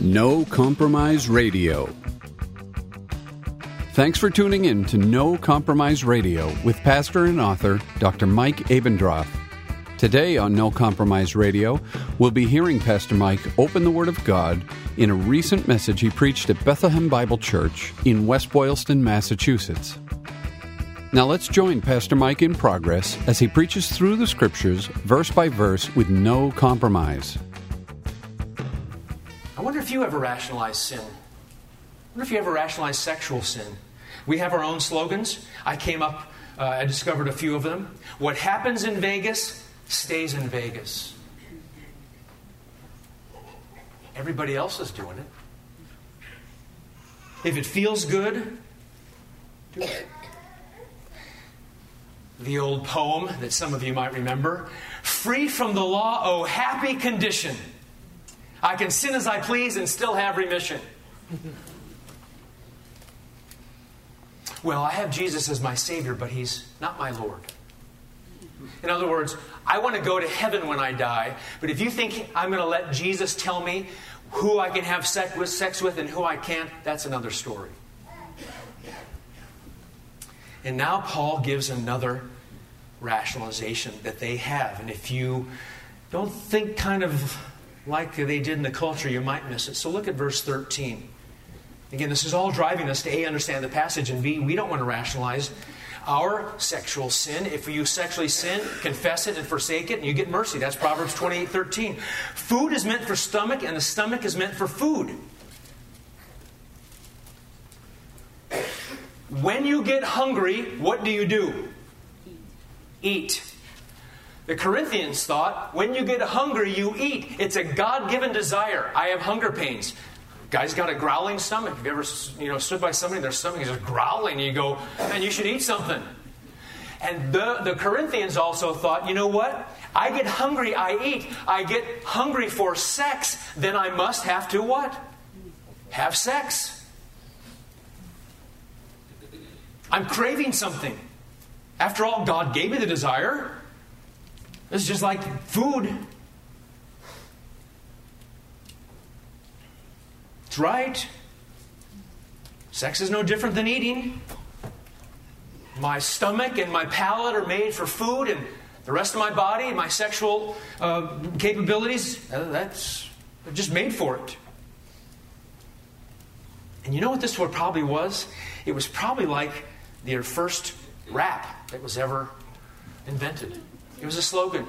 No Compromise Radio. Thanks for tuning in to No Compromise Radio with pastor and author Dr. Mike Abendroth. Today on No Compromise Radio, we'll be hearing Pastor Mike open the Word of God in a recent message he preached at Bethlehem Bible Church in West Boylston, Massachusetts. Now let's join Pastor Mike in progress as he preaches through the Scriptures, verse by verse, with no compromise. I wonder if you ever rationalize sin. I wonder if you ever rationalize sexual sin. We have our own slogans. I discovered a few of them. What happens in Vegas stays in Vegas. Everybody else is doing it. If it feels good, do it. The old poem that some of you might remember. Free from the law, oh happy condition. I can sin as I please and still have remission. Well, I have Jesus as my Savior, but He's not my Lord. In other words, I want to go to heaven when I die, but if you think I'm going to let Jesus tell me who I can have sex with and who I can't, that's another story. And now Paul gives another rationalization that they have. And if you don't think kind of like they did in the culture, you might miss it. So look at verse 13. Again, this is all driving us to A, understand the passage, and B, we don't want to rationalize our sexual sin. If you sexually sin, confess it and forsake it, and you get mercy. That's Proverbs 28:13. Food is meant for stomach, and the stomach is meant for food. When you get hungry, what do? Eat. The Corinthians thought, when you get hungry, you eat. It's a God-given desire. I have hunger pains. Guy's got a growling stomach. Have you ever stood by somebody and their stomach is just growling, and you go, man, you should eat something. And the Corinthians also thought, you know what? I get hungry, I eat. I get hungry for sex, then I must have to what? Have sex. I'm craving something. After all, God gave me the desire. It's just like food. It's right. Sex is no different than eating. My stomach and my palate are made for food, and the rest of my body, my sexual capabilities, they're just made for it. And you know what this probably was? It was probably like their first rap that was ever invented. It was a slogan.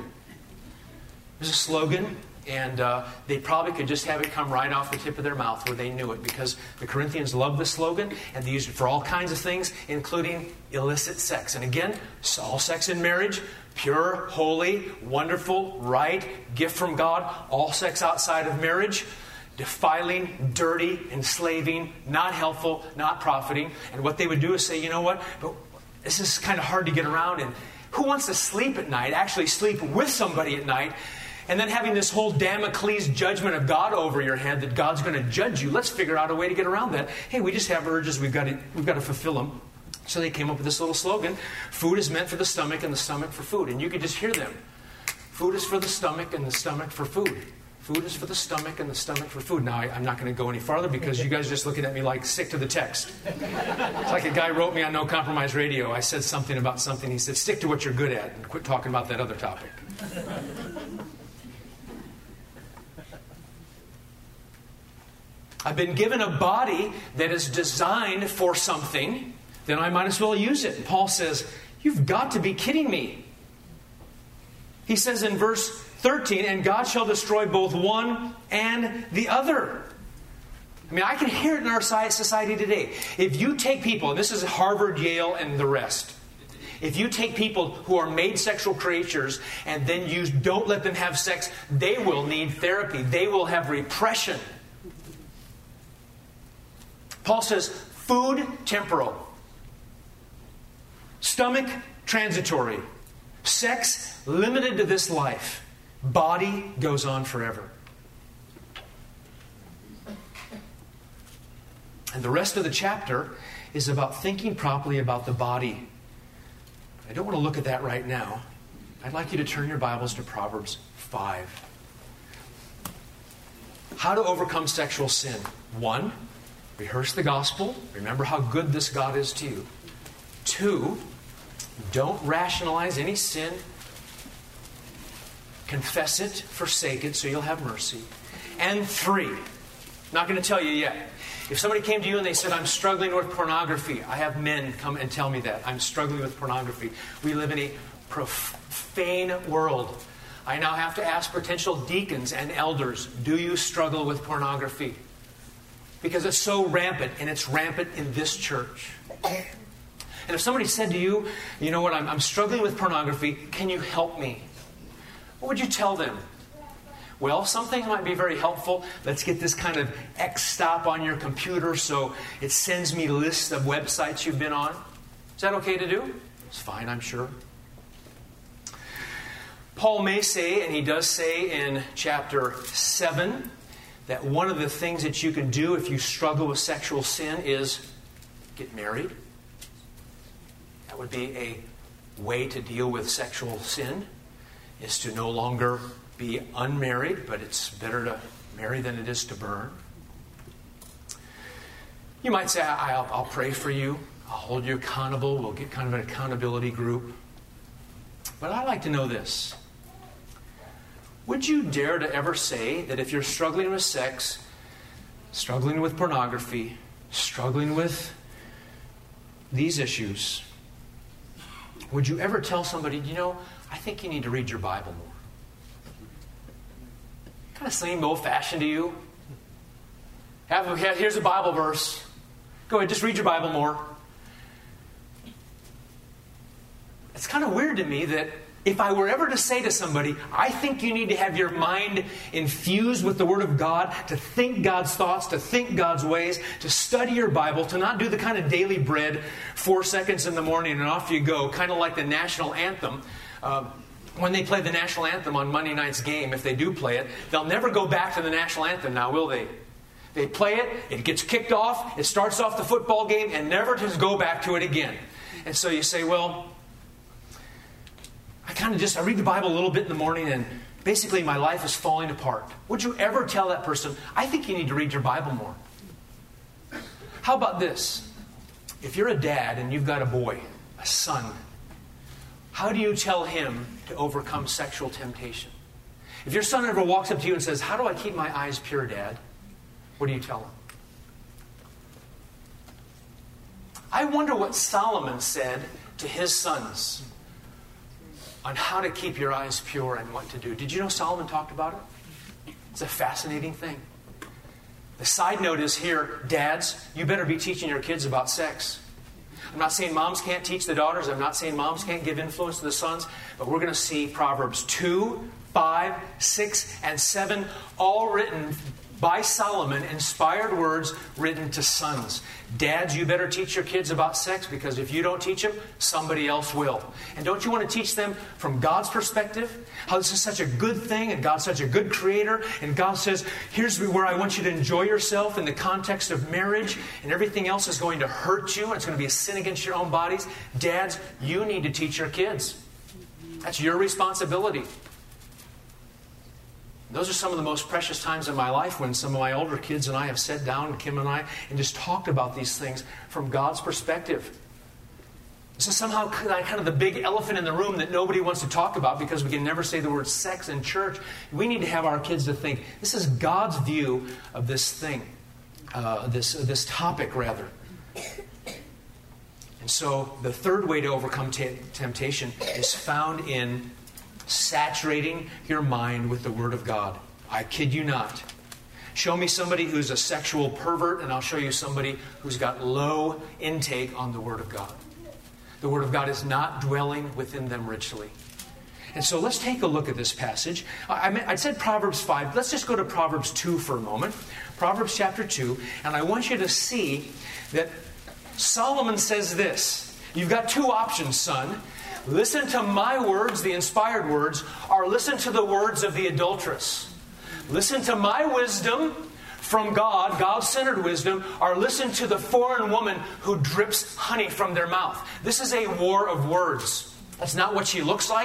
And they probably could just have it come right off the tip of their mouth where they knew it, because the Corinthians loved the slogan and they used it for all kinds of things, including illicit sex. And again, all sex in marriage, pure, holy, wonderful, right, gift from God. All sex outside of marriage, defiling, dirty, enslaving, not helpful, not profiting. And what they would do is say, you know what, but this is kind of hard to get around, and who wants to sleep at night, actually sleep with somebody at night, and then having this whole Damocles judgment of God over your head that God's going to judge you? Let's figure out a way to get around that. Hey, we just have urges, we've got to fulfill them. So they came up with this little slogan: food is meant for the stomach and the stomach for food. And you could just hear them. Food is for the stomach and the stomach for food. Food is for the stomach and the stomach for food. Now, I'm not going to go any farther because you guys are just looking at me like stick to the text. It's like a guy wrote me on No Compromise Radio. I said something about something. He said, stick to what you're good at and quit talking about that other topic. I've been given a body that is designed for something, then I might as well use it. And Paul says, you've got to be kidding me. He says in verse 13, and God shall destroy both one and the other. I mean, I can hear it in our society today. If you take people, and this is Harvard, Yale, and the rest. If you take people who are made sexual creatures and then you don't let them have sex, they will need therapy. They will have repression. Paul says, food, temporal. Stomach, transitory. Sex, limited to this life. Body goes on forever. And the rest of the chapter is about thinking properly about the body. I don't want to look at that right now. I'd like you to turn your Bibles to Proverbs 5. How to overcome sexual sin. 1, rehearse the gospel. Remember how good this God is to you. 2, don't rationalize any sin. Confess it, forsake it, so you'll have mercy. And 3, not going to tell you yet. If somebody came to you and they said, I'm struggling with pornography. I have men come and tell me that. I'm struggling with pornography. We live in a profane world. I now have to ask potential deacons and elders, do you struggle with pornography? Because it's so rampant, and it's rampant in this church. And if somebody said to you, you know what, I'm struggling with pornography, can you help me? What would you tell them? Well, some things might be very helpful. Let's get this kind of X stop on your computer so it sends me lists of websites you've been on. Is that okay to do? It's fine, I'm sure. Paul may say, and he does say in chapter 7, that one of the things that you can do if you struggle with sexual sin is get married. That would be a way to deal with sexual sin, is to no longer be unmarried, but it's better to marry than it is to burn. You might say, I'll pray for you. I'll hold you accountable. We'll get kind of an accountability group. But I'd like to know this. Would you dare to ever say that if you're struggling with sex, struggling with pornography, struggling with these issues, would you ever tell somebody, you know, I think you need to read your Bible more? Kind of seem old-fashioned to you? Here's a Bible verse. Go ahead, just read your Bible more. It's kind of weird to me that if I were ever to say to somebody, I think you need to have your mind infused with the Word of God, to think God's thoughts, to think God's ways, to study your Bible, to not do the kind of daily bread, 4 seconds in the morning and off you go, kind of like the national anthem. When they play the national anthem on Monday night's game, if they do play it, they'll never go back to the national anthem now, will they? They play it, it gets kicked off, it starts off the football game, and never to go back to it again. And so you say, well, I read the Bible a little bit in the morning and basically my life is falling apart. Would you ever tell that person, I think you need to read your Bible more? How about this? If you're a dad and you've got a boy, a son, how do you tell him to overcome sexual temptation? If your son ever walks up to you and says, how do I keep my eyes pure, Dad? What do you tell him? I wonder what Solomon said to his sons on how to keep your eyes pure and what to do. Did you know Solomon talked about it? It's a fascinating thing. The side note is here, dads, you better be teaching your kids about sex. I'm not saying moms can't teach the daughters. I'm not saying moms can't give influence to the sons. But we're going to see Proverbs 2, 5, 6, and 7, all written by Solomon, inspired words written to sons. Dads, you better teach your kids about sex, because if you don't teach them, somebody else will. And don't you want to teach them from God's perspective? How this is such a good thing, and God's such a good creator, and God says, here's where I want you to enjoy yourself in the context of marriage, and everything else is going to hurt you, and it's going to be a sin against your own bodies. Dads, you need to teach your kids. That's your responsibility. Those are some of the most precious times in my life when some of my older kids and I have sat down, Kim and I, and just talked about these things from God's perspective. This is somehow kind of the big elephant in the room that nobody wants to talk about because we can never say the word sex in church. We need to have our kids to think, this is God's view of this thing, this topic, rather. And so the third way to overcome temptation is found in saturating your mind with the Word of God. I kid you not. Show me somebody who's a sexual pervert, and I'll show you somebody who's got low intake on the Word of God. The Word of God is not dwelling within them richly. And so let's take a look at this passage. I said Proverbs 5. Let's just go to Proverbs 2 for a moment. Proverbs chapter 2. And I want you to see that Solomon says this. You've got two options, son. Listen to my words, the inspired words, or listen to the words of the adulteress. Listen to my wisdom from God, God-centered wisdom, or listen to the foreign woman who drips honey from their mouth. This is a war of words. That's not what she looks like.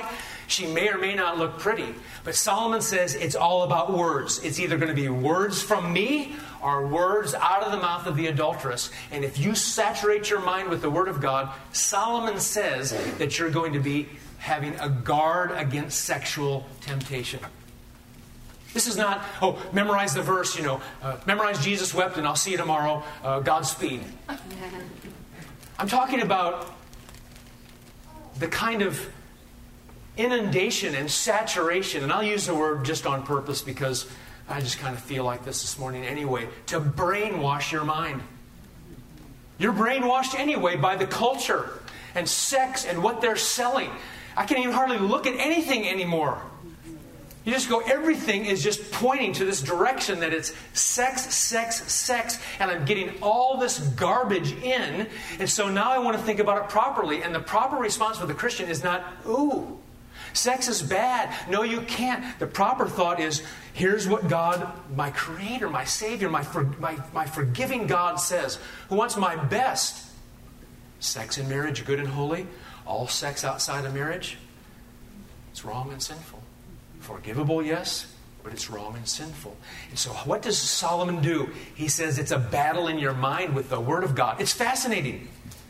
She may or may not look pretty. But Solomon says it's all about words. It's either going to be words from me or words out of the mouth of the adulteress. And if you saturate your mind with the Word of God, Solomon says that you're going to be having a guard against sexual temptation. This is not, memorize the verse, memorize Jesus wept and I'll see you tomorrow, Godspeed. I'm talking about the kind of inundation and saturation, and I'll use the word just on purpose because I just kind of feel like this morning anyway, to brainwash your mind. You're brainwashed anyway by the culture and sex and what they're selling. I can't even hardly look at anything anymore. You just go, everything is just pointing to this direction that it's sex, sex, sex, and I'm getting all this garbage in, and so now I want to think about it properly, and the proper response for the Christian is not, ooh, sex is bad. No, you can't. The proper thought is, here's what God, my Creator, my Savior, my forgiving God says, who wants my best. Sex in marriage, good and holy. All sex outside of marriage, it's wrong and sinful. Forgivable, yes, but it's wrong and sinful. And so what does Solomon do? He says it's a battle in your mind with the Word of God. It's fascinating.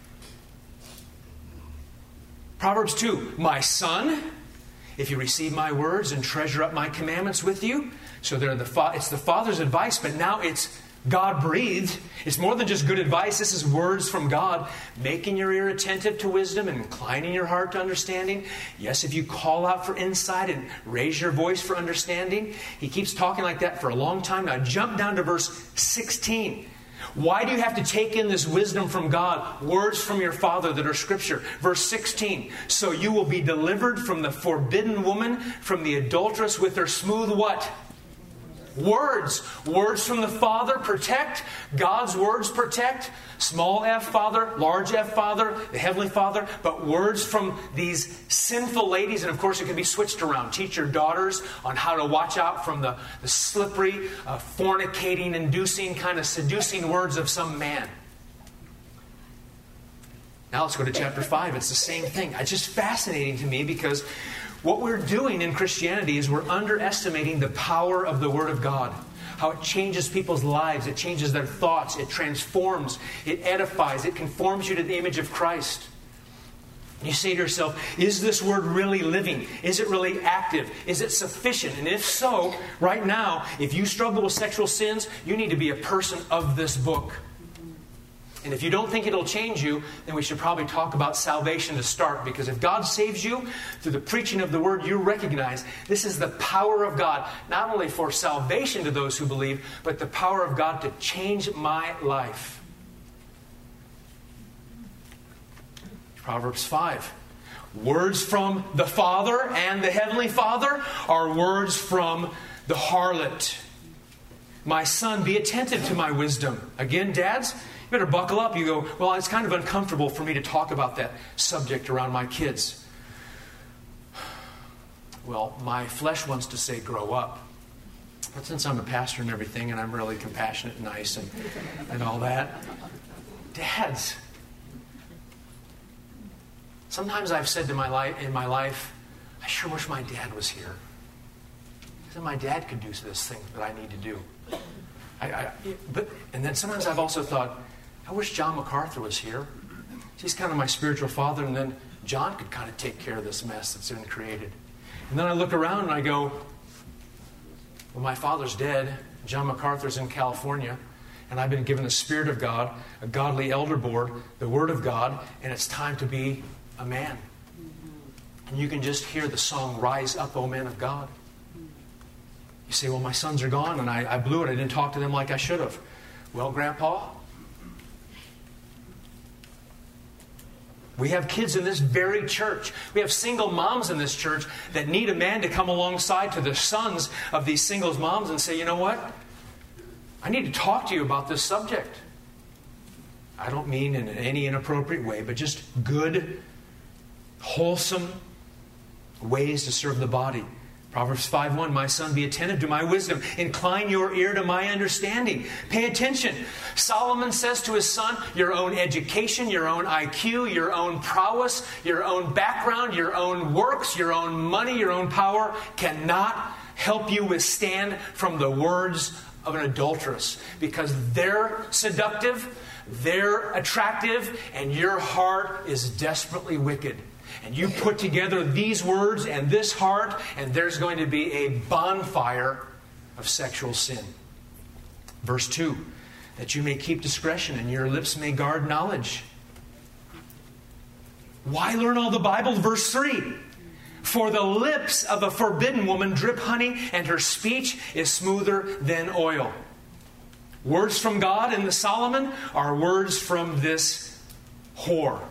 Proverbs 2, my son, if you receive my words and treasure up my commandments with you. So it's the Father's advice, but now it's God-breathed. It's more than just good advice. This is words from God, making your ear attentive to wisdom and inclining your heart to understanding. Yes, if you call out for insight and raise your voice for understanding. He keeps talking like that for a long time. Now jump down to verse 16. Why do you have to take in this wisdom from God? Words from your Father that are Scripture. Verse 16. So you will be delivered from the forbidden woman, from the adulteress with her smooth what? Words. Words from the Father protect. God's words protect. Small f Father, large F Father, the Heavenly Father. But words from these sinful ladies, and of course it can be switched around. Teach your daughters on how to watch out from the slippery, fornicating, inducing, kind of seducing words of some man. Now let's go to chapter 5. It's the same thing. It's just fascinating to me because what we're doing in Christianity is we're underestimating the power of the Word of God. How it changes people's lives. It changes their thoughts. It transforms. It edifies. It conforms you to the image of Christ. You say to yourself, is this Word really living? Is it really active? Is it sufficient? And if so, right now, if you struggle with sexual sins, you need to be a person of this book. And if you don't think it'll change you, then we should probably talk about salvation to start. Because if God saves you through the preaching of the Word, you recognize this is the power of God, not only for salvation to those who believe, but the power of God to change my life. Proverbs 5. Words from the Father and the Heavenly Father are words from the harlot. My son, be attentive to my wisdom. Again, dads, you better buckle up. You go, well, it's kind of uncomfortable for me to talk about that subject around my kids. Well, my flesh wants to say grow up. But since I'm a pastor and everything, and I'm really compassionate and nice and all that, dads, sometimes I've said in my life, I sure wish my dad was here. Because my dad could do this thing that I need to do. And then sometimes I've also thought, I wish John MacArthur was here. He's kind of my spiritual father, and then John could kind of take care of this mess that's been created. And then I look around and I go, well, my father's dead. John MacArthur's in California, and I've been given the Spirit of God, a godly elder board, the Word of God, and it's time to be a man. And you can just hear the song, Rise Up, O Men of God. You say, well, my sons are gone, and I blew it. I didn't talk to them like I should have. Well, Grandpa, we have kids in this very church. We have single moms in this church that need a man to come alongside to the sons of these single moms and say, you know what? I need to talk to you about this subject. I don't mean in any inappropriate way, but just good, wholesome ways to serve the body. Proverbs 5:1, my son, be attentive to my wisdom. Incline your ear to my understanding. Pay attention. Solomon says to his son, your own education, your own IQ, your own prowess, your own background, your own works, your own money, your own power cannot help you withstand from the words of an adulteress. Because they're seductive, they're attractive, and your heart is desperately wicked. And you put together these words and this heart, and there's going to be a bonfire of sexual sin. Verse 2, that you may keep discretion and your lips may guard knowledge. Why learn all the Bible? Verse 3, for the lips of a forbidden woman drip honey, and her speech is smoother than oil. Words from God in the Solomon are words from this whore.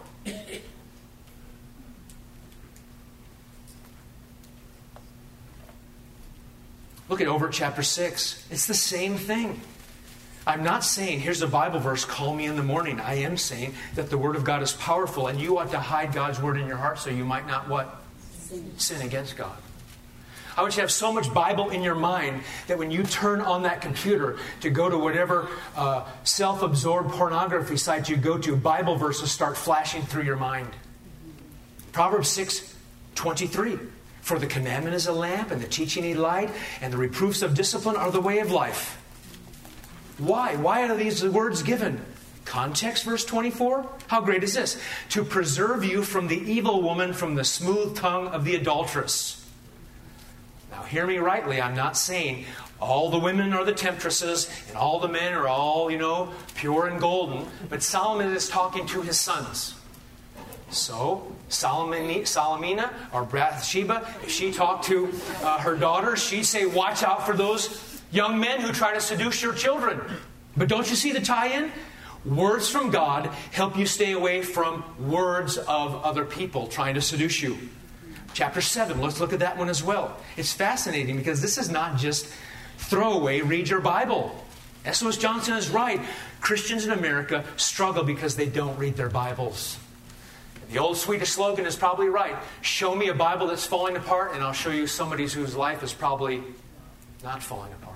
Look at over at chapter 6. It's the same thing. I'm not saying, here's a Bible verse, call me in the morning. I am saying that the Word of God is powerful, and you ought to hide God's Word in your heart so you might not what? Sin against God. I want you to have so much Bible in your mind that when you turn on that computer to go to whatever self-absorbed pornography site you go to, Bible verses start flashing through your mind. Proverbs 6:23. For the commandment is a lamp, and the teaching a light, and the reproofs of discipline are the way of life. Why? Why are these words given? Context, verse 24. How great is this? To preserve you from the evil woman, from the smooth tongue of the adulteress. Now hear me rightly. I'm not saying all the women are the temptresses, and all the men are all, pure and golden. But Solomon is talking to his sons. So, Salamina or Bathsheba, if she talked to her daughter, she'd say, watch out for those young men who try to seduce your children. But don't you see the tie-in? Words from God help you stay away from words of other people trying to seduce you. Chapter 7, let's look at that one as well. It's fascinating because this is not just throwaway, read your Bible. S.O.S. Johnson is right. Christians in America struggle because they don't read their Bibles. The old Swedish slogan is probably right. Show me a Bible that's falling apart, and I'll show you somebody whose life is probably not falling apart.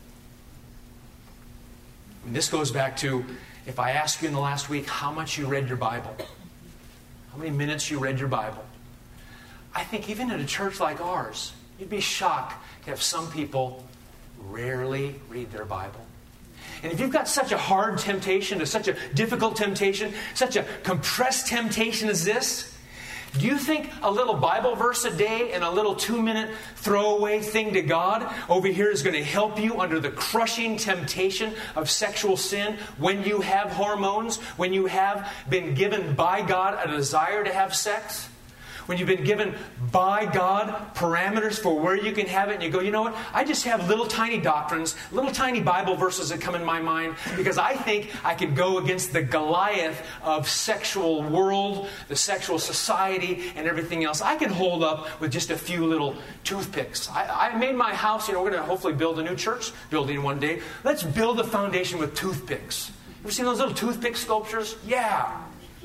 And this goes back to, if I ask you in the last week how much you read your Bible, how many minutes you read your Bible, I think even in a church like ours, you'd be shocked to have some people rarely read their Bible. And if you've got such a hard temptation, such a difficult temptation, such a compressed temptation as this, do you think a little Bible verse a day and a little 2-minute throwaway thing to God over here is going to help you under the crushing temptation of sexual sin when you have hormones, when you have been given by God a desire to have sex? When you've been given by God parameters for where you can have it, and you go, you know what? I just have little tiny doctrines, little tiny Bible verses that come in my mind because I think I could go against the Goliath of sexual world, the sexual society, and everything else. I can hold up with just a few little toothpicks. I made my house, we're going to hopefully build a new church building one day. Let's build a foundation with toothpicks. Ever seen those little toothpick sculptures? Yeah.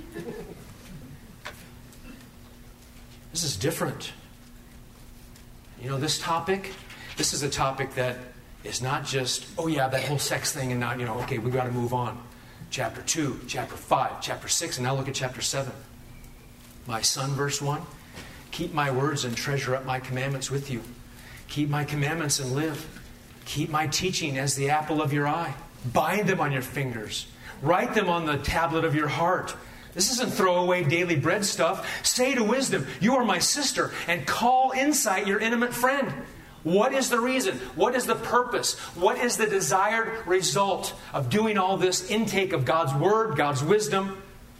This is different. This topic, this is a topic that is not just, that whole sex thing and now, okay, we've got to move on. Chapter 2, chapter 5, chapter 6, and now look at chapter 7. My son, verse 1, keep my words and treasure up my commandments with you. Keep my commandments and live. Keep my teaching as the apple of your eye. Bind them on your fingers. Write them on the tablet of your heart. This isn't throwaway daily bread stuff. Say to wisdom, you are my sister, and call insight your intimate friend. What is the reason? What is the purpose? What is the desired result of doing all this intake of God's Word, God's wisdom?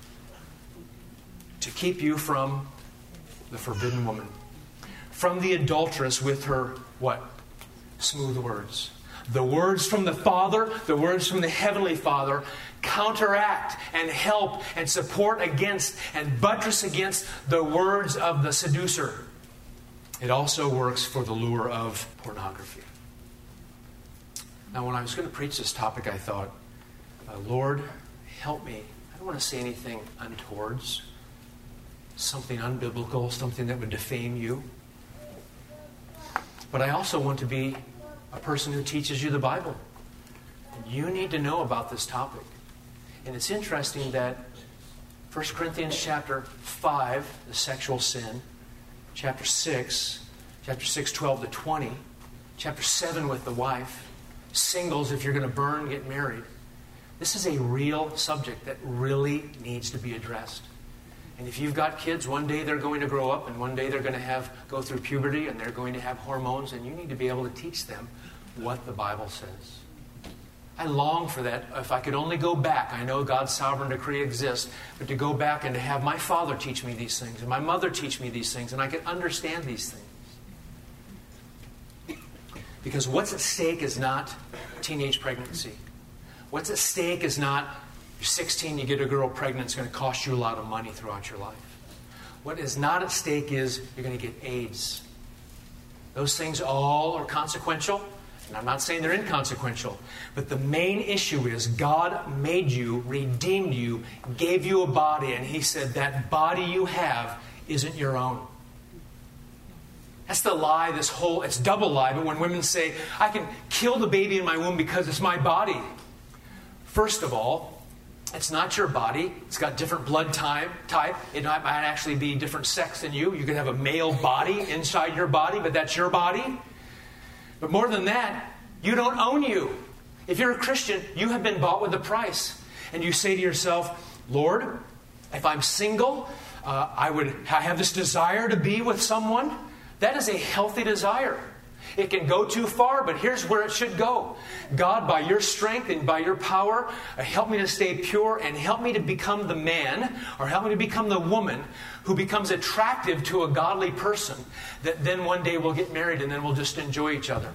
To keep you from the forbidden woman. From the adulteress with her, what? Smooth words. The words from the Father, the words from the Heavenly Father, counteract and help and support against and buttress against the words of the seducer. It also works for the lure of pornography. Now, when I was going to preach this topic, I thought, Lord, help me. I don't want to say anything untowards, something unbiblical, something that would defame you. But I also want to be a person who teaches you the Bible. You need to know about this topic. And it's interesting that 1 Corinthians chapter 5, the sexual sin, chapter 6, 12 to 20, chapter 7 with the wife, singles, if you're going to burn, get married. This is a real subject that really needs to be addressed. And if you've got kids, one day they're going to grow up, and one day they're going to go through puberty, and they're going to have hormones, and you need to be able to teach them what the Bible says. I long for that. If I could only go back, I know God's sovereign decree exists, but to go back and to have my father teach me these things, and my mother teach me these things, and I could understand these things. Because what's at stake is not teenage pregnancy. What's at stake is not, you're 16, you get a girl pregnant, it's going to cost you a lot of money throughout your life. What is not at stake is you're going to get AIDS. Those things all are consequential, and I'm not saying they're inconsequential, but the main issue is God made you, redeemed you, gave you a body, and He said that body you have isn't your own. That's the lie, it's double lie, but when women say, I can kill the baby in my womb because it's my body. First of all, it's not your body. It's got different blood type. It might actually be different sex than you. You could have a male body inside your body, but that's your body. But more than that, you don't own you. If you're a Christian, you have been bought with a price. And you say to yourself, Lord, if I'm single, I have this desire to be with someone. That is a healthy desire. It can go too far, but here's where it should go. God, by your strength and by your power, help me to stay pure and help me to become the man, or help me to become the woman who becomes attractive to a godly person, that then one day we'll get married and then we'll just enjoy each other.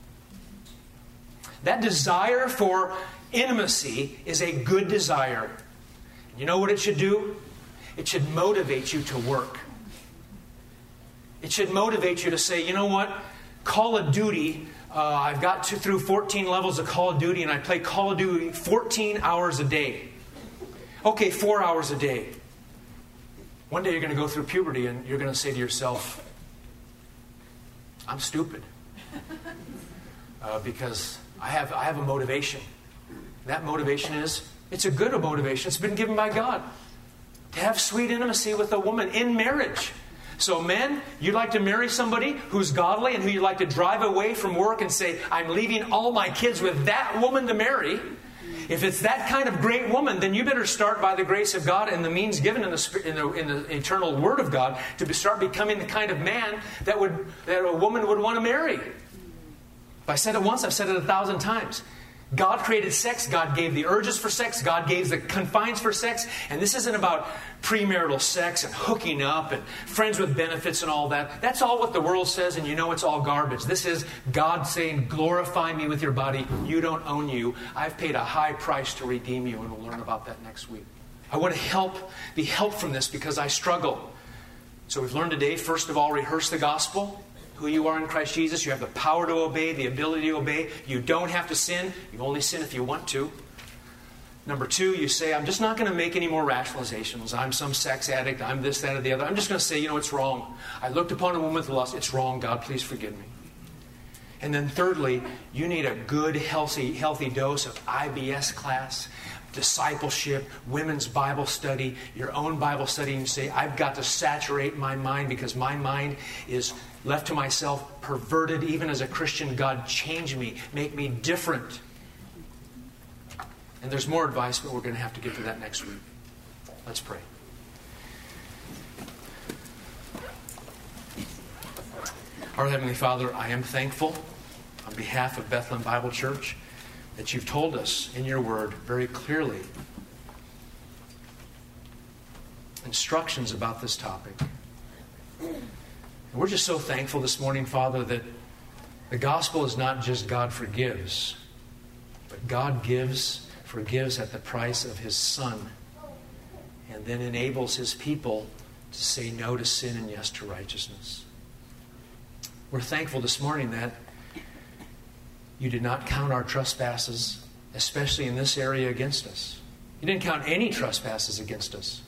That desire for intimacy is a good desire. You know what it should do? It should motivate you to work. It should motivate you to say, you know what? Call of Duty, I've got through 14 levels of Call of Duty, and I play Call of Duty 14 hours a day. Okay, 4 hours a day. One day you're going to go through puberty, and you're going to say to yourself, I'm stupid. Because I have a motivation. That motivation is, it's a good motivation. It's been given by God. To have sweet intimacy with a woman in marriage. So men, you'd like to marry somebody who's godly and who you'd like to drive away from work and say, I'm leaving all my kids with that woman to marry. If it's that kind of great woman, then you better start by the grace of God and the means given in the eternal Word of God to start becoming the kind of man that a woman would want to marry. If I said it once, I've said it 1,000 times. God created sex. God gave the urges for sex. God gave the confines for sex. And this isn't about premarital sex and hooking up and friends with benefits and all that. That's all what the world says, and you know it's all garbage. This is God saying, glorify me with your body. You don't own you. I've paid a high price to redeem you, and we'll learn about that next week. I want to be helped from this because I struggle. So we've learned today, first of all, rehearse the gospel. Who you are in Christ Jesus. You have the power to obey, the ability to obey. You don't have to sin. You only sin if you want to. Number 2, you say, I'm just not going to make any more rationalizations. I'm some sex addict. I'm this, that, or the other. I'm just going to say, it's wrong. I looked upon a woman with lust. It's wrong. God, please forgive me. And then thirdly, you need a good, healthy dose of IBS class, discipleship, women's Bible study, your own Bible study. And you say, I've got to saturate my mind because my mind is left to myself, perverted. Even as a Christian, God, change me, make me different. And there's more advice, but we're going to have to get to that next week. Let's pray. Our Heavenly Father, I am thankful on behalf of Bethlehem Bible Church that you've told us in your word very clearly instructions about this topic. And we're just so thankful this morning, Father, that the gospel is not just God forgives, but God forgives at the price of His Son, and then enables His people to say no to sin and yes to righteousness. We're thankful this morning that you did not count our trespasses, especially in this area, against us. You didn't count any trespasses against us.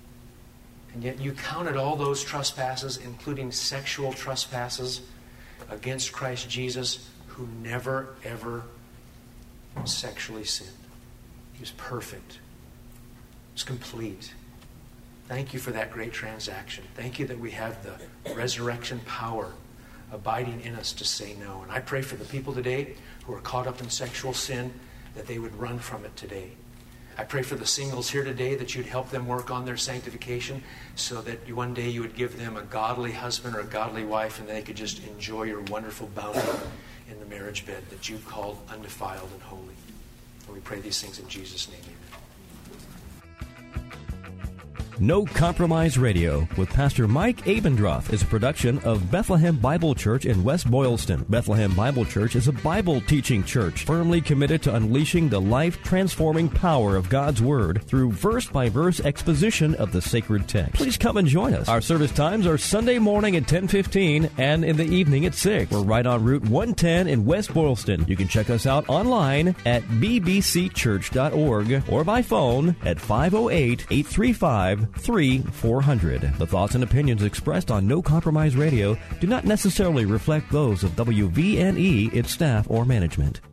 And yet you counted all those trespasses, including sexual trespasses, against Christ Jesus, who never, ever sexually sinned. He was perfect. He was complete. Thank you for that great transaction. Thank you that we have the resurrection power abiding in us to say no. And I pray for the people today who are caught up in sexual sin, that they would run from it today. I pray for the singles here today that you'd help them work on their sanctification so that one day you would give them a godly husband or a godly wife and they could just enjoy your wonderful bounty in the marriage bed that you've called undefiled and holy. And we pray these things in Jesus' name. Amen. No Compromise Radio with Pastor Mike Abendroth is a production of Bethlehem Bible Church in West Boylston. Bethlehem Bible Church is a Bible teaching church firmly committed to unleashing the life-transforming power of God's Word through verse-by-verse exposition of the sacred text. Please come and join us. Our service times are Sunday morning at 10:15 and in the evening at 6. We're right on Route 110 in West Boylston. You can check us out online at bbcchurch.org or by phone at 508-835-3400. The thoughts and opinions expressed on No Compromise Radio do not necessarily reflect those of WVNE, its staff, or management.